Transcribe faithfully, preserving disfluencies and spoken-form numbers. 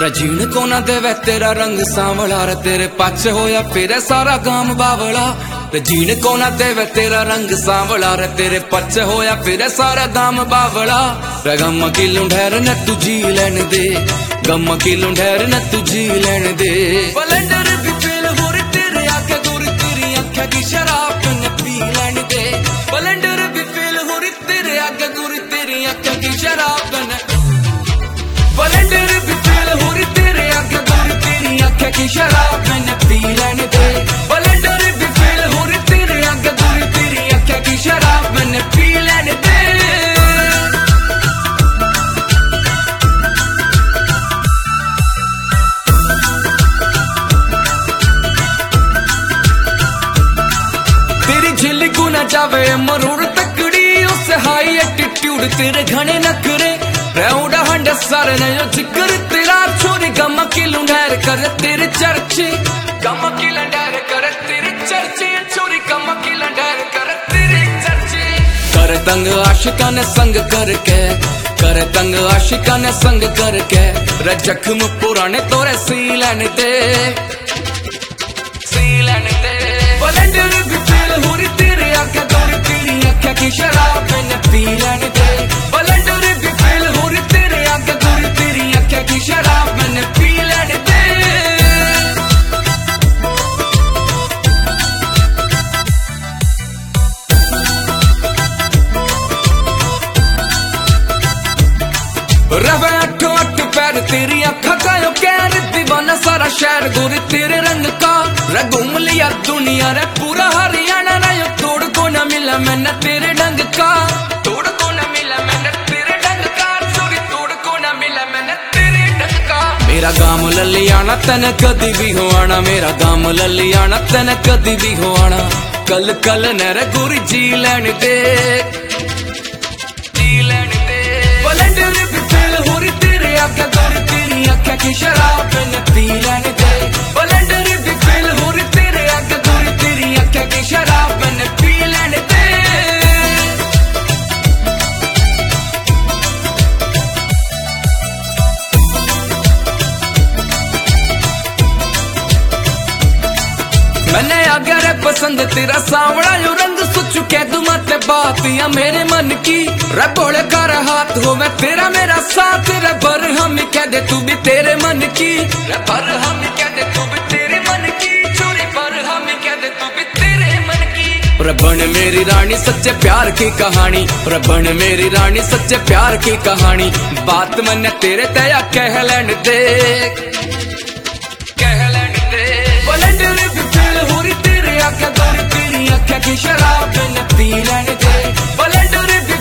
रजीन को ना देवे तेरा रंग सांवला रे तेरे पाछे होया फिर सारा गाम बावला। रजीन को ना देवे तेरा रंग सांवला रे तेरे पाछे होया फिर सारा गाम बावला। रे गम की लुंढेर न तू जी लेन दे, गम की लुंढेर न तू जी लेन दे। बलेंडर भी फेल हो रे तेरे आके दूर तेरी आंखें की शराब न पी लेन दे। बलेंडर भी फेल हो रे तेरे आके दूर तेरी आंखें की शराब न। बलेंडर भी फेल हो रे तेरे आके दूर तेरी आंखें की शराब न पी लेन दे। बलेंडर भी फेल हो रे तेरे आके दूर तेरी आंखें की शराब न पी लेन दे। झिल को न जावे मरूर तकड़ी उस हाई एटीट्यूड तेरे घने नखरे रौड़ा हंड सारे नयो जिक्र तेरा छोरी गम की लुंढेर कर तेरे चर्चे। गम की लुंढेर कर तेरे चर्चे छोरी गम की लुंढेर कर तेरे चर्चे। कर तंग आशिका ने संग करके, कर तंग आशिका ने संग करके रे जख्म पुराने तोरे सी लेने दे, सी लेने दे। बलेंडर भी फेल हो रे तेरे आके दूर तेरी आंखें की शराब न पी लेने दे। बलेंडर भी फेल हो रे तेरे आके दूर तेरी आंखें की शराब न पी लेने दे। रवे अठो अठ पैर तेरी आंखा का यो कैर दीवाना सारा शहर गोरे तेरे रंग का। रे घूम लिया दुनिया रे पूरा हरियाणा रे यो तोड़ को न मिला मैंने तेरे ढंग का, तोड़ को न मिला मैंने तेरे ढंग का। चोरी तोड़ को न मिला मैंने तेरे ढंग का। मेरा गाम ललियाना तन कदी भी हो आना, मेरा गाम ललियाना तन कदी भी हो आना। कल कल न रे गोरी जी लेने दे, जी लेने दे। बलेंडर भी फेल हो रे तेरे आके दूर तेरी आंखें की शराब न पी लेने दे। बलेंडर भी फेल हो रे तेरे आके दूर तेरी आंखें की शराब न पी लेने दे। मैंने आगे रे पसंद तेरा सावड़ा यो रंग सोचू कह दूं मत बात या मेरे मन की। रे बोले कर हाथ हो मैं तेरा मेरा साथ रे बर हम कह दे तू भी तेरे मन की। रे बर हम कह दे तू भी तेरे मन की। चोरी पर हम कह दे तू भी तेरे मन की। रबन मेरी रानी सच्चे प्यार की कहानी, रबन मेरी रानी सच्चे प्यार की कहानी। बात मैंने तेरे तया कह लेने दे, कह लेने दे। बलेंडर भी फेल हो रे तेरे आके दूर तेरी आंखें की शराब न पी लेने दे। बलेंडर भी